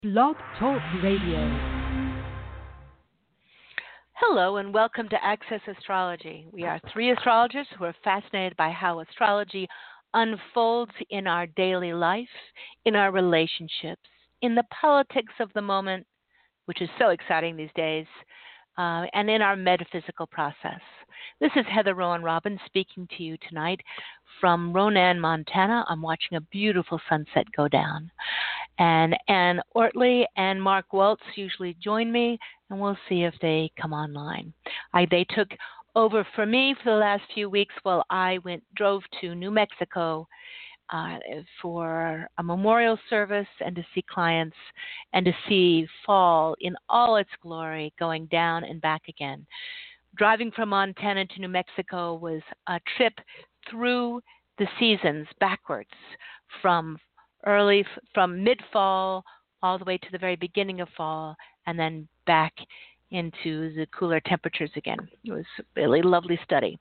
Blog Talk Radio. Hello and welcome to Access Astrology. We are three astrologers who are fascinated by how astrology unfolds in our daily life, in our relationships, in the politics of the moment, which is so exciting these days, and in our metaphysical process. This is Heather Rowan Robbins speaking to you tonight from Ronan, Montana. I'm watching a beautiful sunset go down. And Ann Ortley and Mark Waltz usually join me, and we'll see if they come online. They took over for me for the last few weeks while I drove to New Mexico for a memorial service and to see clients and to see fall in all its glory going down and back again. Driving from Montana to New Mexico was a trip through the seasons backwards from mid-fall all the way to the very beginning of fall and then back into the cooler temperatures again. It was a really lovely study.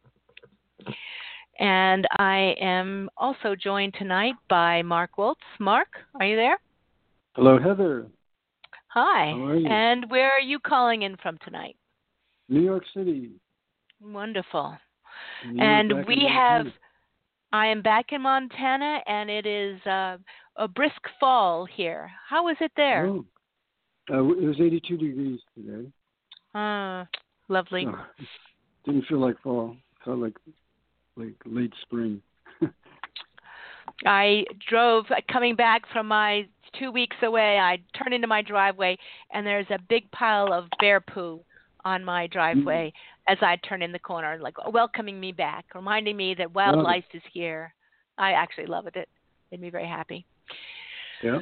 And I am also joined tonight by Mark Waltz. Mark, are you there? Hello, Heather. Hi. How are you? And where are you calling in from tonight? New York City. Wonderful. And I am back in Montana, and it is a brisk fall here. How is it there? Oh, it was 82 degrees today. Lovely. So, didn't feel like fall. Felt like late spring. I drove, coming back from my 2 weeks away, I turned into my driveway, and there's a big pile of bear poo on my driveway as I turn in the corner, like welcoming me back, reminding me that wildlife is here. I actually loved it. Made me very happy. Yeah.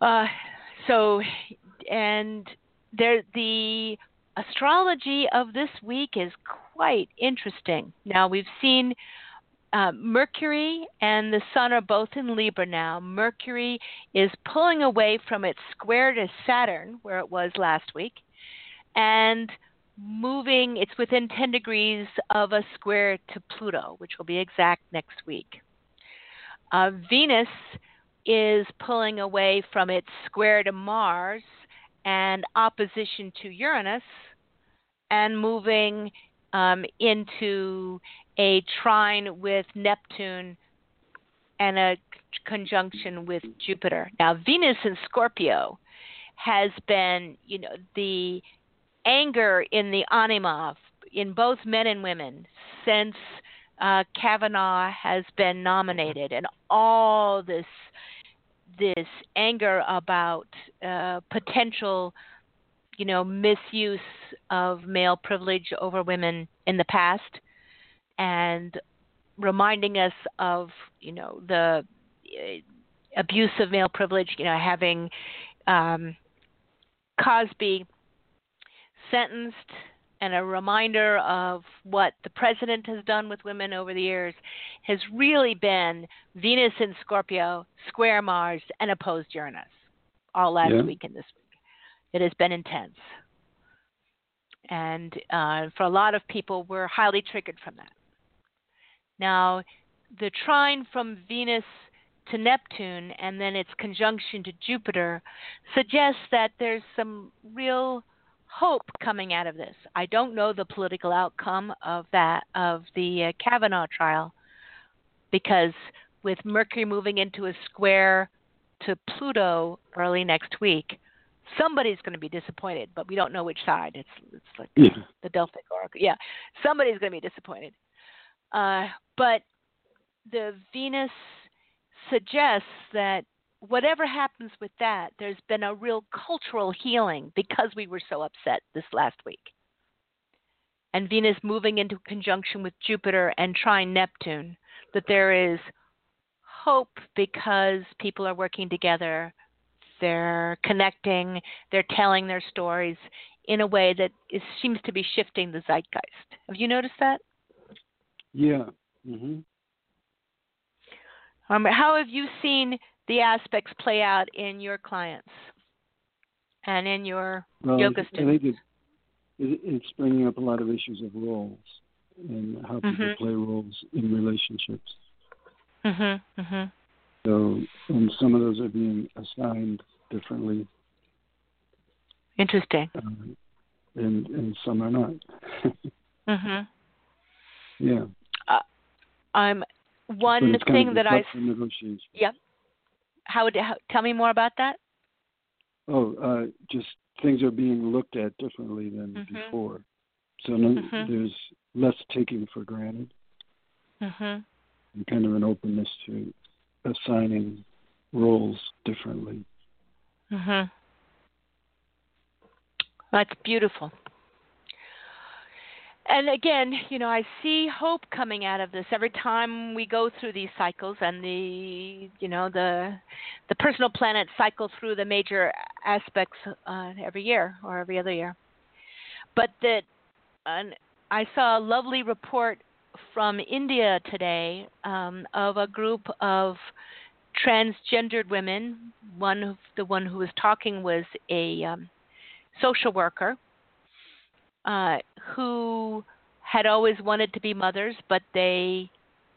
The astrology of this week is quite interesting. Now, we've seen Mercury and the Sun are both in Libra now. Mercury is pulling away from its square to Saturn, where it was last week, and moving, it's within 10 degrees of a square to Pluto, which will be exact next week. Venus is pulling away from its square to Mars and opposition to Uranus and moving into a trine with Neptune and a conjunction with Jupiter. Now, Venus in Scorpio has been, the anger in the anima in both men and women since Kavanaugh has been nominated, and all this anger about potential, misuse of male privilege over women in the past, and reminding us of, the abuse of male privilege, having Cosby sentenced, and a reminder of what the president has done with women over the years, has really been Venus in Scorpio, square Mars, and opposed Uranus all last week and this week. It has been intense. And for a lot of people, we're highly triggered from that. Now, the trine from Venus to Neptune and then its conjunction to Jupiter suggests that there's some real hope coming out of this. I don't know the political outcome of the Kavanaugh trial, because with Mercury moving into a square to Pluto early next week, somebody's going to be disappointed, but we don't know which side. It's like the Delphic Oracle. Yeah, somebody's going to be disappointed. But the Venus suggests that whatever happens with that, there's been a real cultural healing because we were so upset this last week. And Venus moving into conjunction with Jupiter and trine Neptune, that there is hope because people are working together, they're connecting, they're telling their stories in a way that seems to be shifting the zeitgeist. Have you noticed that? Yeah. Mm-hmm. How have you seen the aspects play out in your clients and in your yoga students? I think it's bringing up a lot of issues of roles and how people play roles in relationships. Mm-hmm. Mm-hmm. So, and some of those are being assigned differently. Interesting. And some are not. Mhm. Yeah. One thing that I. Negotiation. Yep. Tell me more about that? Just things are being looked at differently than before. So there's less taking for granted, and kind of an openness to assigning roles differently. That's beautiful. And again, I see hope coming out of this every time we go through these cycles, and the personal planets cycle through the major aspects every year or every other year. But I saw a lovely report from India today of a group of transgendered women. The one who was talking was a social worker. Who had always wanted to be mothers, but they,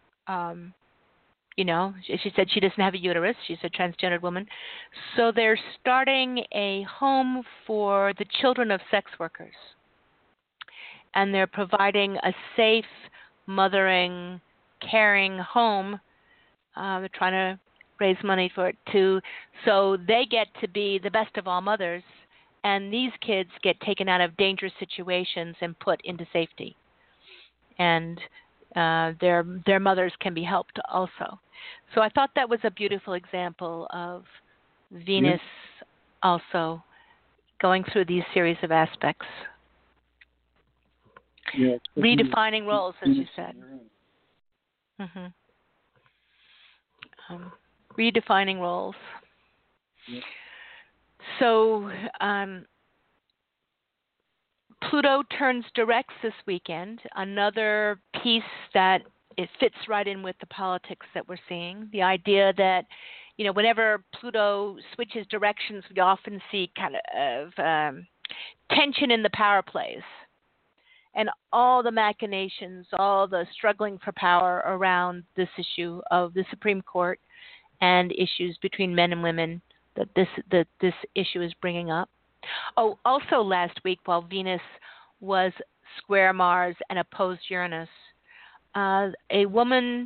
she said she doesn't have a uterus. She's a transgendered woman. So they're starting a home for the children of sex workers. And they're providing a safe, mothering, caring home. They're trying to raise money for it, too. So they get to be the best of all mothers. And these kids get taken out of dangerous situations and put into safety. And their mothers can be helped also. So I thought that was a beautiful example of Venus also going through these series of aspects. Yeah, redefining roles, as you said. Redefining roles. Yeah. So Pluto turns direct this weekend, another piece that it fits right in with the politics that we're seeing. The idea that, whenever Pluto switches directions, we often see kind of tension in the power plays and all the machinations, all the struggling for power around this issue of the Supreme Court and issues between men and women that this issue is bringing up. Oh, also last week, while Venus was square Mars and opposed Uranus, a woman,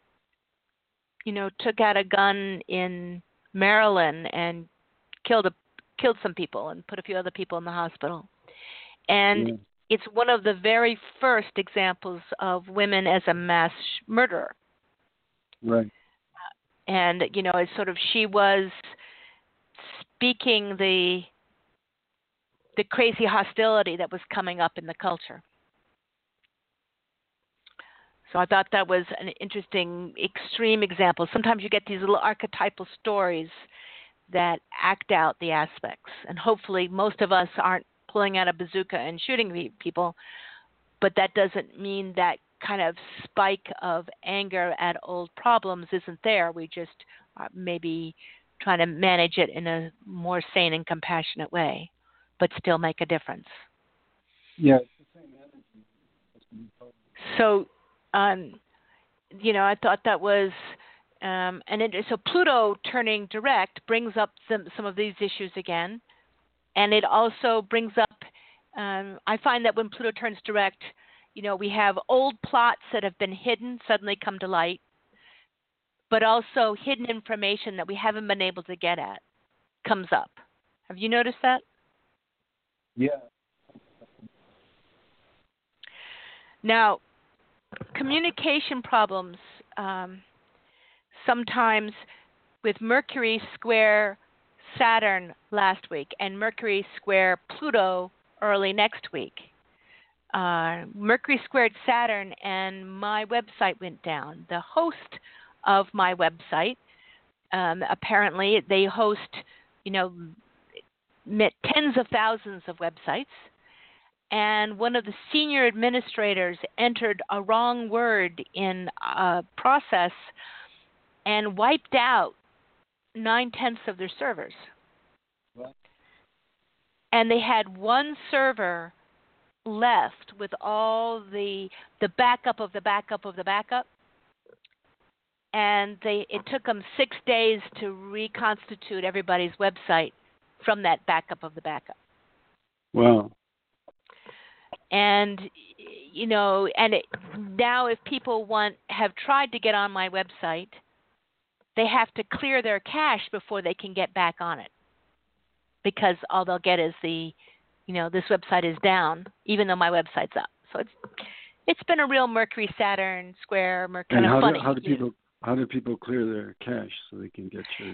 took out a gun in Maryland and killed some people and put a few other people in the hospital. And it's one of the very first examples of women as a mass murderer. Right. And, it's sort of, she was speaking the crazy hostility that was coming up in the culture. So I thought that was an interesting, extreme example. Sometimes you get these little archetypal stories that act out the aspects. And hopefully most of us aren't pulling out a bazooka and shooting people, but that doesn't mean that kind of spike of anger at old problems isn't there. We just maybe trying to manage it in a more sane and compassionate way, but still make a difference. Yeah, it's the same energy. So, I thought that was, so Pluto turning direct brings up some of these issues again, and it also brings up, I find that when Pluto turns direct, we have old plots that have been hidden suddenly come to light, but also hidden information that we haven't been able to get at comes up. Have you noticed that? Yeah. Now, communication problems, sometimes with Mercury square Saturn last week and Mercury square Pluto early next week. Mercury squared Saturn and my website went down. The host of my website, apparently they host, tens of thousands of websites, and one of the senior administrators entered a wrong word in a process and wiped out 9/10 of their servers. What? And they had one server left with all the backup of the backup of the backup. And it took them 6 days to reconstitute everybody's website from that backup of the backup. Wow. And now if people have tried to get on my website, they have to clear their cache before they can get back on it, because all they'll get is this website is down, even though my website's up. So it's been a real Mercury Saturn square, kind of funny. How do people clear their cache so they can get your?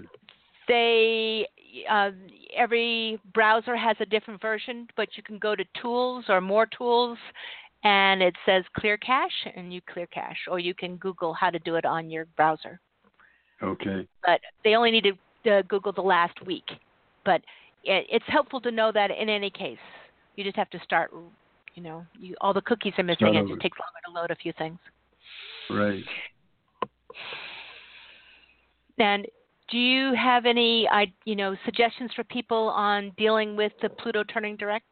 Every browser has a different version, but you can go to Tools or More Tools, and it says Clear Cache, and you clear cache, or you can Google how to do it on your browser. Okay. But they only need to Google the last week. But it's helpful to know that in any case. You just have to start, all the cookies are missing, and it just takes longer to load a few things. Right. And do you have any, suggestions for people on dealing with the Pluto turning direct?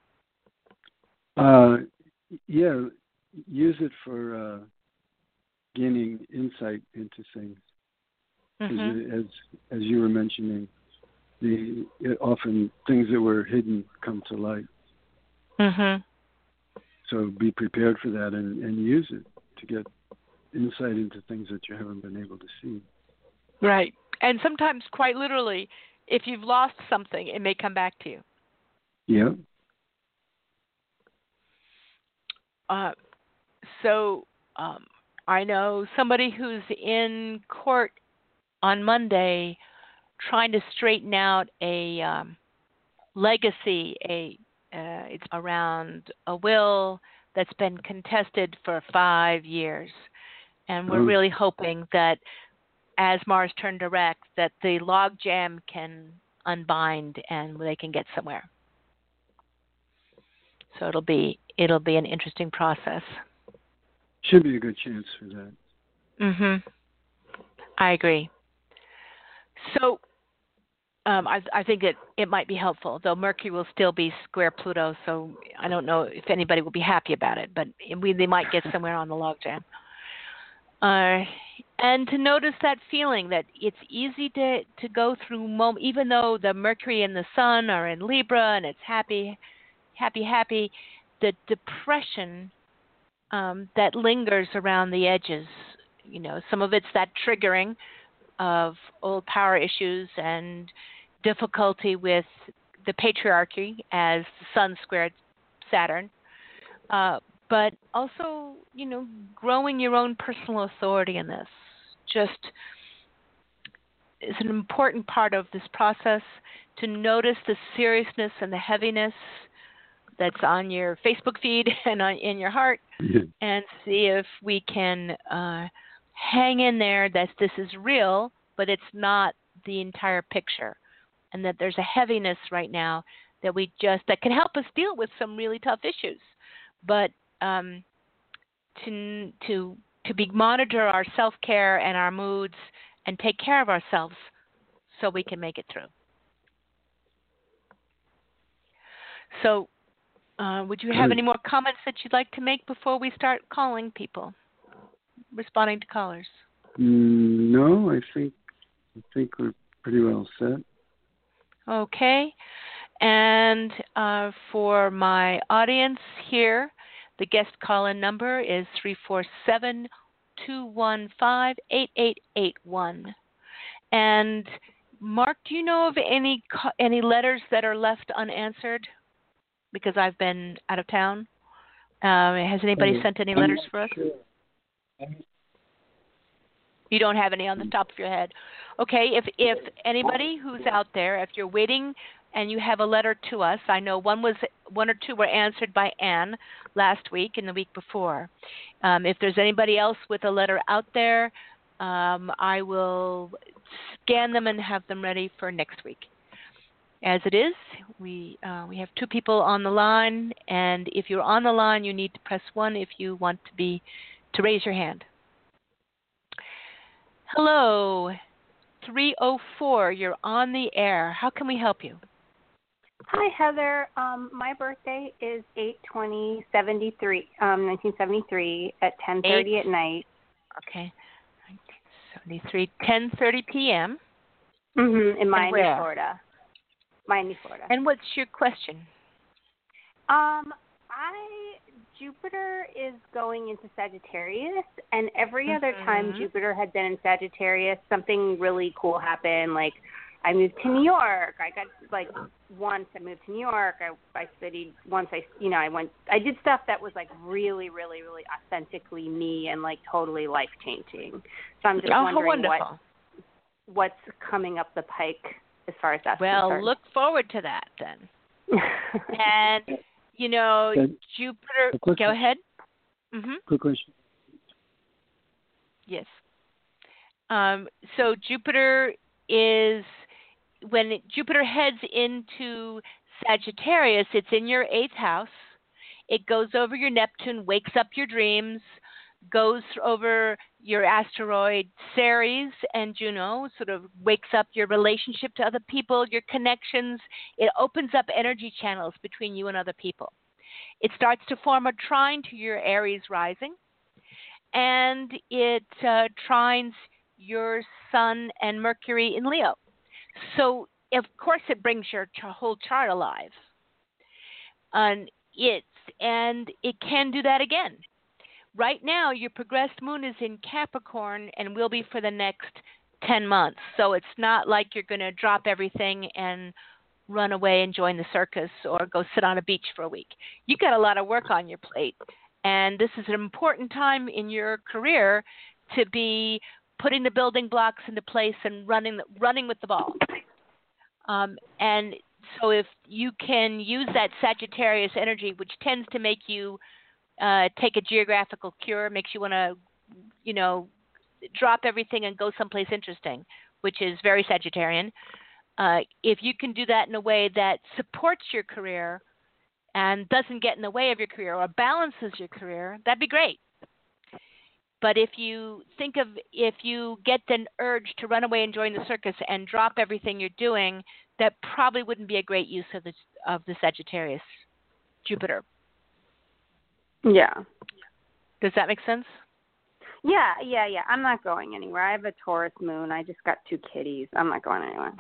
Yeah, use it for gaining insight into things. Mm-hmm. As you were mentioning, often things that were hidden come to light. Mm-hmm. So be prepared for that and use it to get insight into things that you haven't been able to see. Right. And sometimes, quite literally, if you've lost something, it may come back to you. Yeah. I know somebody who's in court on Monday trying to straighten out a legacy. It's around a will that's been contested for 5 years. And we're really hoping that as Mars turned direct, that the logjam can unbind and they can get somewhere. So it'll be an interesting process. Should be a good chance for that. Mhm. I agree. So I think that it might be helpful, though Mercury will still be square Pluto, so I don't know if anybody will be happy about it, but they might get somewhere on the logjam. And to notice that feeling that it's easy to go through, even though the Mercury and the Sun are in Libra and it's happy, the depression that lingers around the edges. Some of it's that triggering of old power issues and difficulty with the patriarchy as the Sun squared Saturn. But also, growing your own personal authority in this just is an important part of this process, to notice the seriousness and the heaviness that's on your Facebook feed and in your heart, and see if we can hang in there, that this is real, but it's not the entire picture, and that there's a heaviness right now that can help us deal with some really tough issues. But to monitor our self-care and our moods and take care of ourselves so we can make it through. So would you have any more comments that you'd like to make before we start calling people, responding to callers? No, I think we're pretty well set. Okay. And for my audience here, the guest call-in number is 347-215-8881. And Mark, do you know of any letters that are left unanswered because I've been out of town? Has anybody sent any letters for us? Sure. You don't have any on the top of your head. Okay, if anybody who's out there, if you're waiting and you have a letter to us, I know one or two were answered by Anne last week and the week before. If there's anybody else with a letter out there, I will scan them and have them ready for next week. As it is, we have two people on the line, and if you're on the line, you need to press 1 if you want to raise your hand. Hello, 304. You're on the air. How can we help you? Hi, Heather. My birthday is 8/20/73, 1973 at 10:30 at night. Okay, 1973, 10:30 p.m. In Miami, Florida. And what's your question? Jupiter is going into Sagittarius, and every other time Jupiter had been in Sagittarius, something really cool happened. Like, I moved to New York. Once I moved to New York, I studied. Once I did stuff that was like really, really, really authentically me and like totally life changing. So I'm just wondering what's coming up the pike as far as that's concerned. Well, look forward to that then. And Jupiter. Go ahead. Mm-hmm. Quick question. Yes. So Jupiter is, when Jupiter heads into Sagittarius, it's in your 8th house. It goes over your Neptune, wakes up your dreams, goes over your asteroid Ceres and Juno, sort of wakes up your relationship to other people, your connections. It opens up energy channels between you and other people. It starts to form a trine to your Aries rising, and it trines your Sun and Mercury in Leo. So, of course, it brings your whole chart alive. And it can do that again. Right now, your progressed moon is in Capricorn and will be for the next 10 months. So it's not like you're going to drop everything and run away and join the circus or go sit on a beach for a week. You've got a lot of work on your plate. And this is an important time in your career to be putting the building blocks into place and running with the ball. And so if you can use that Sagittarius energy, which tends to make you take a geographical cure, makes you want to, drop everything and go someplace interesting, which is very Sagittarian. If you can do that in a way that supports your career and doesn't get in the way of your career or balances your career, that'd be great. But if you get an urge to run away and join the circus and drop everything you're doing, that probably wouldn't be a great use of the Sagittarius Jupiter. Yeah. Does that make sense? Yeah. I'm not going anywhere. I have a Taurus moon. I just got 2 kitties. I'm not going anywhere.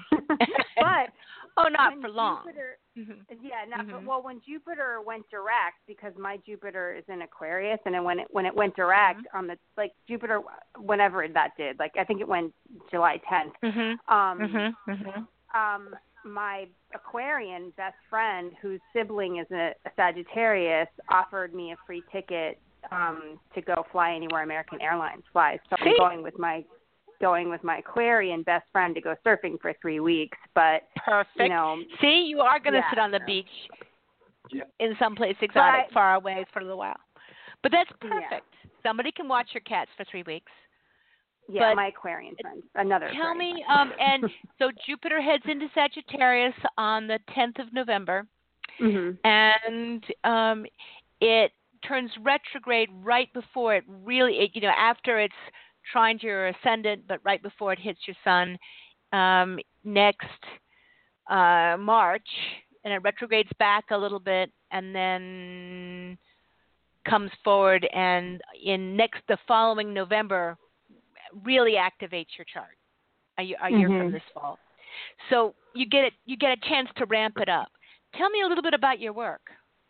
But not for long. Well, when Jupiter went direct, because my Jupiter is in Aquarius, and then when it went direct on the Jupiter, whenever that did, I think it went July 10th. My Aquarian best friend, whose sibling is a Sagittarius, offered me a free ticket to go fly anywhere American Airlines flies. So I'm going with my Aquarian best friend to go surfing for 3 weeks. But perfect. See, you are going to sit on the beach in some place exotic, far away for a little while. But that's perfect. Yeah. Somebody can watch your cats for 3 weeks. Yeah, but my Aquarian friend, another. Tell me, and so Jupiter heads into Sagittarius on the 10th of November, and it turns retrograde right before it really, after it's trine to your ascendant, but right before it hits your sun next March, and it retrogrades back a little bit, and then comes forward, and the following November really activates your chart a year from this fall. So you get a chance to ramp it up. Tell me a little bit about your work.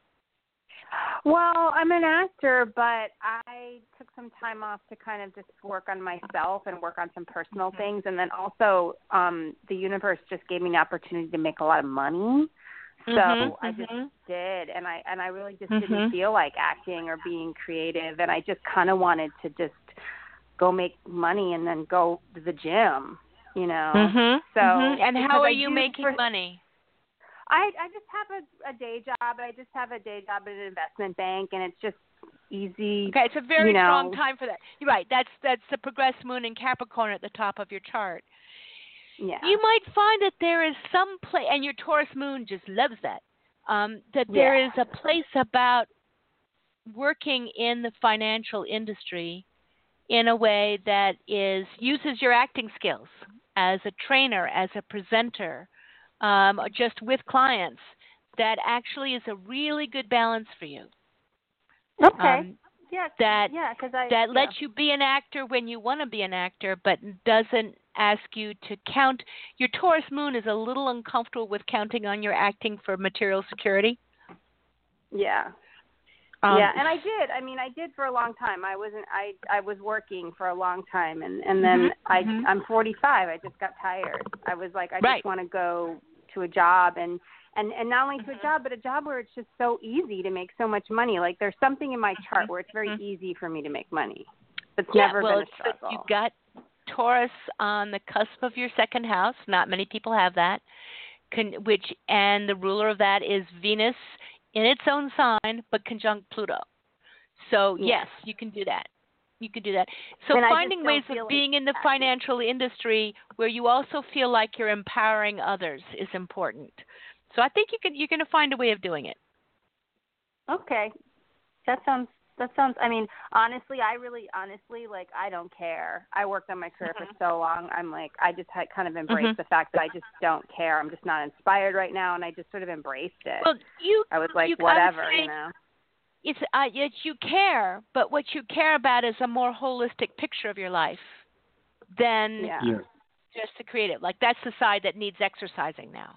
Well, I'm an actor, but I took some time off to kind of just work on myself and work on some personal things, and then also the universe just gave me an opportunity to make a lot of money. So I just did, and I really just didn't feel like acting or being creative, and I just kind of wanted to just go make money and then go to the gym, So and how are you making money? I just have a day job. I just have a day job at an investment bank, and it's just easy. Okay, it's a very strong time for that. You're right. That's the progressed moon in Capricorn at the top of your chart. Yeah. You might find that there is some place, and your Taurus moon just loves that. That there is a place about working in the financial industry in a way that uses your acting skills as a trainer, as a presenter, just with clients, that actually is a really good balance for you. Okay. That lets you be an actor when you want to be an actor, but doesn't ask you to count. Your Taurus moon is a little uncomfortable with counting on your acting for material security. Yeah. Yeah, and I did. I mean, I did for a long time. I was working for a long time, and then I'm 45. I just got tired. I was like, I just want to go to a job, and not only to a job, but a job where it's just so easy to make so much money. Like there's something in my chart where it's very easy for me to make money. It's never been a struggle. You've got Taurus on the cusp of your second house. Not many people have that. And the ruler of that is Venus in its own sign, but conjunct Pluto. So yes, you can do that. You can do that. So and finding ways of being in the financial industry where you also feel like you're empowering others is important. So I think you're going to find a way of doing it. Okay, that sounds. I mean, honestly, like, I don't care. I worked on my career for so long. I'm like, I just had kind of embraced the fact that I just don't care. I'm just not inspired right now, and I just sort of embraced it. Well, I was like, whatever, you know. It's you care, but what you care about is a more holistic picture of your life than just to create it. Like that's the side that needs exercising now.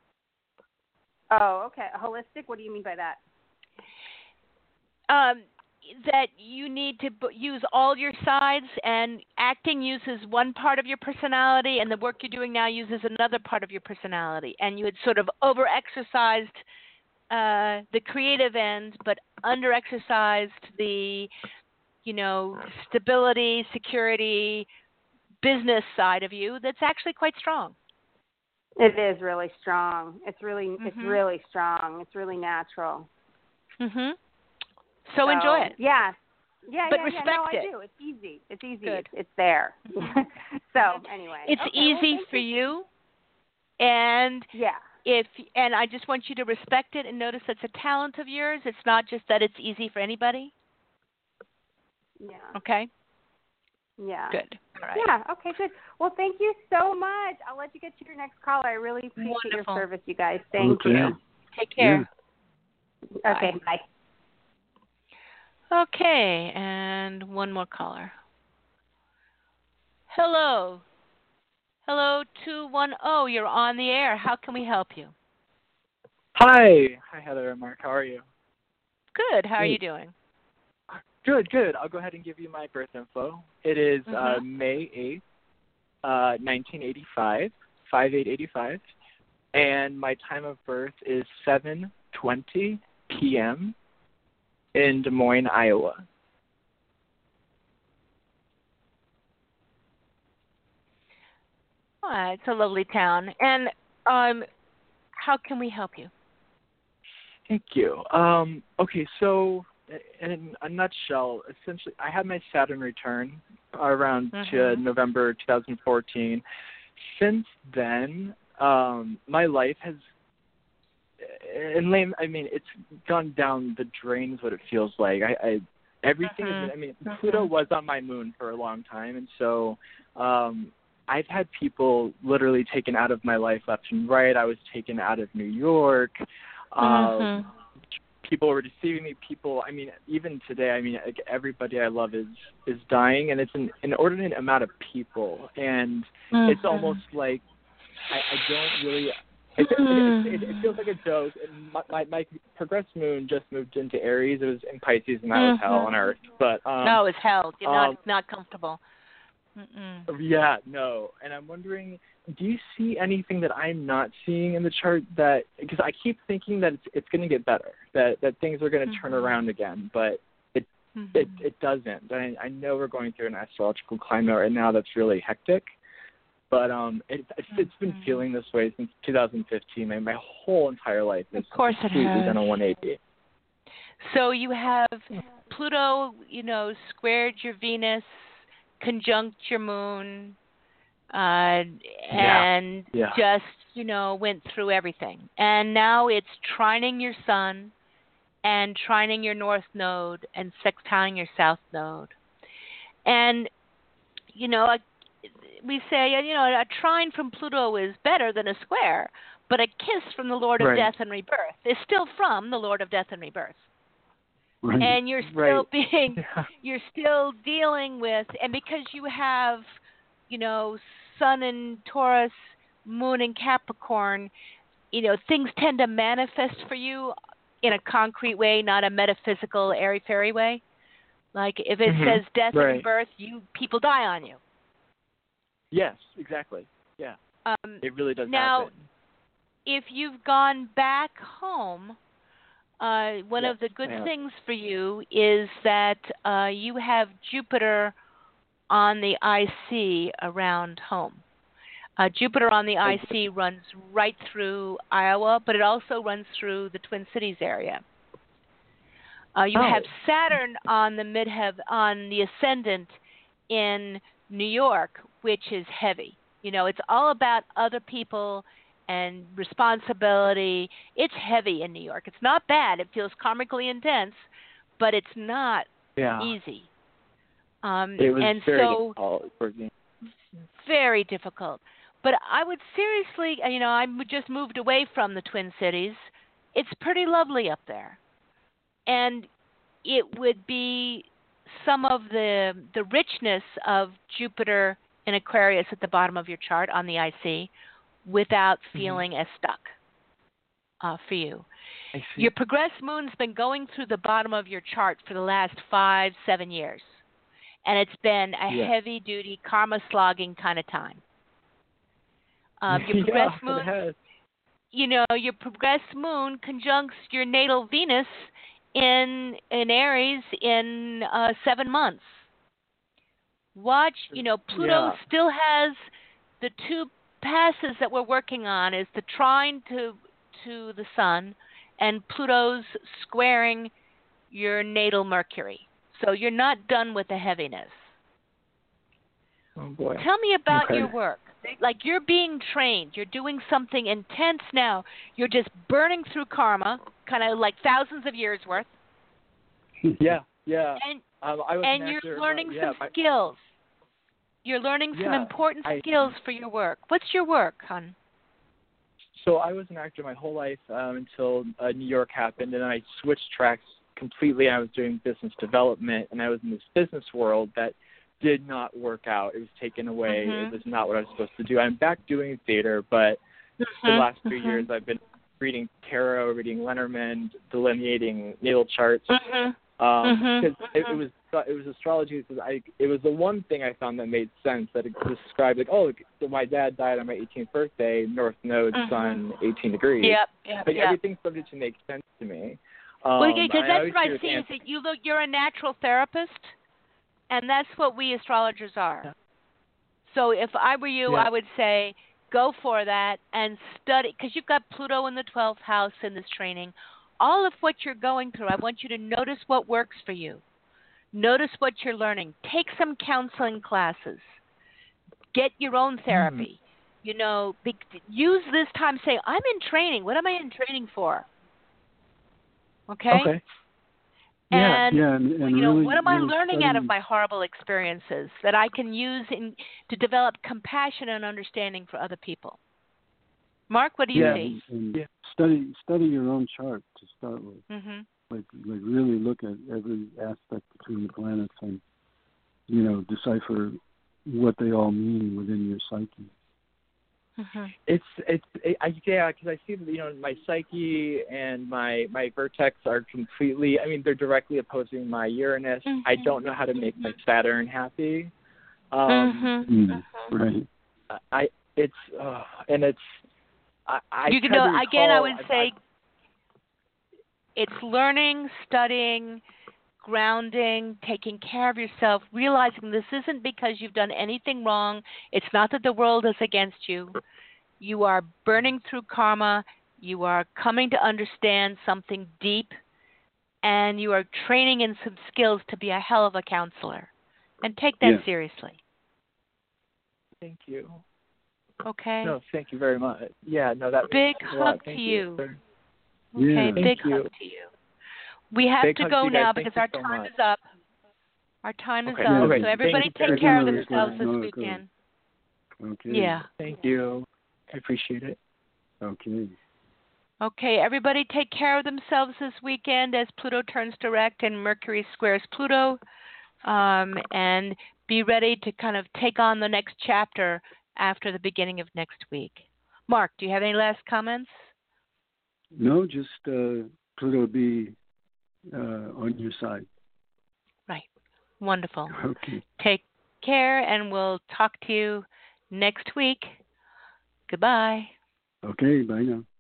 Oh, okay. Holistic. What do you mean by that? That you need to use all your sides, and acting uses one part of your personality, and the work you're doing now uses another part of your personality. And you had sort of over-exercised the creative end, but under-exercised the, stability, security, business side of you that's actually quite strong. It is really strong. It's really strong. It's really natural. So enjoy it. Yeah. But respect it. I do. It's easy. It's easy. Good. It's there. So anyway. It's easy for you. And and I just want you to respect it and notice it's a talent of yours. It's not just that it's easy for anybody. Yeah. Okay? Yeah. Good. All right. Yeah. Okay, good. Well, thank you so much. I'll let you get to your next caller. I really appreciate your service, you guys. Thank you. Take care. Yeah. Okay, bye. Okay, and one more caller. Hello. Hello, 210. You're on the air. How can we help you? Hi. Hi, Heather and Mark. How are you? Good. How are you doing? Good. I'll go ahead and give you my birth info. It is May 8th, 1985, 5885, and my time of birth is 7:20 p.m. in Des Moines, Iowa. It's a lovely town. And how can we help you? Thank you. Okay, so in a nutshell, essentially, I had my Saturn return around November 2014. Since then, my life has, it's gone down the drain is what it feels like. Everything is, Pluto was on my moon for a long time, and so I've had people literally taken out of my life left and right. I was taken out of New York. People were deceiving me. Even today, everybody I love is dying, and it's an inordinate amount of people, and it's almost like I don't really. It feels like a joke. My progressed moon just moved into Aries. It was in Pisces, and that was hell on earth. But no, it's hell. You're not comfortable. Yeah, no. And I'm wondering, do you see anything that I'm not seeing in the chart that, because I keep thinking that it's going to get better, that things are going to turn around again, but it doesn't. I know we're going through an astrological climate right now that's really hectic, but it's been feeling this way since 2015. My whole entire life is completely done a 180. So you have Pluto, squared your Venus, conjunct your moon, and just, went through everything. And now it's trining your sun and trining your north node and sextiling your south node. And, we say, a trine from Pluto is better than a square, but a kiss from the Lord of Death and Rebirth is still from the Lord of Death and Rebirth. Right. And you're still you're still dealing with, and because you have, Sun in Taurus, Moon in Capricorn, things tend to manifest for you in a concrete way, not a metaphysical airy-fairy way. Like if it says death and birth, people die on you. Yes, exactly. Yeah. It really does now, happen. If you've gone back home, one of the good Yeah. things for you is that you have Jupiter on the IC around home. Jupiter on the IC runs right through Iowa, but it also runs through the Twin Cities area. You have Saturn on the ascendant in New York, which is heavy. It's all about other people and responsibility. It's heavy in New York. It's not bad. It feels karmically intense, but it's not easy. It was very difficult for me. Very difficult. But I would seriously, I just moved away from the Twin Cities. It's pretty lovely up there. And it would be some of the richness of Jupiter in Aquarius at the bottom of your chart on the IC without feeling as stuck for you. Your progressed moon's been going through the bottom of your chart for the last 5-7 years. And it's been a heavy-duty karma slogging kind of time. Your progressed moon, your progressed moon conjuncts your natal Venus in Aries in 7 months. Watch, Pluto still has the 2 passes that we're working on is the trine to the sun, and Pluto's squaring your natal Mercury. So you're not done with the heaviness. Oh boy. Tell me about your work. Like you're being trained. You're doing something intense now. You're just burning through karma, kind of like thousands of years worth. Yeah. And you're learning some skills. You're learning some important skills for your work. What's your work, hon? So I was an actor my whole life until New York happened, and I switched tracks completely. I was doing business development, and I was in this business world that did not work out. It was taken away. It was not what I was supposed to do. I'm back doing theater, but the last 3 years I've been reading tarot, reading Lenormand, delineating natal charts. Because it was astrology. It was the one thing I found that made sense, that it described so my dad died on my 18th birthday, North Node, Sun, 18 degrees. Everything started to make sense to me. Because that's what I see is that you're a natural therapist, and that's what we astrologers are. Yeah. So if I were you, I would say go for that and study, because you've got Pluto in the 12th house in this training. All of what you're going through, I want you to notice what works for you. Notice what you're learning. Take some counseling classes. Get your own therapy. Use this time. Say, I'm in training. What am I in training for? Okay. And really, what am I learning out of my horrible experiences that I can use to develop compassion and understanding for other people? Mark, what do you see? And study your own chart to start with. Like really look at every aspect between the planets and decipher what they all mean within your psyche. Because I see that my psyche and my vertex are completely. I mean, they're directly opposing my Uranus. I don't know how to make my Saturn happy. Right. I would say it's learning, studying, grounding, taking care of yourself, realizing this isn't because you've done anything wrong. It's not that the world is against you. You are burning through karma. You are coming to understand something deep, and you are training in some skills to be a hell of a counselor. And take that seriously. Thank you. Okay. No, thank you very much. Yeah, no, that big hug to you. Okay, big hug to you. We have to go now because our time is up. Our time is up. So everybody take care of themselves this weekend. Okay. Yeah. Thank you. I appreciate it. Okay. Okay, everybody take care of themselves this weekend as Pluto turns direct and Mercury squares Pluto. And be ready to kind of take on the next chapter after the beginning of next week. Mark, do you have any last comments? No, just Pluto be on your side. Right. Wonderful. Okay. Take care, and we'll talk to you next week. Goodbye. Okay, bye now.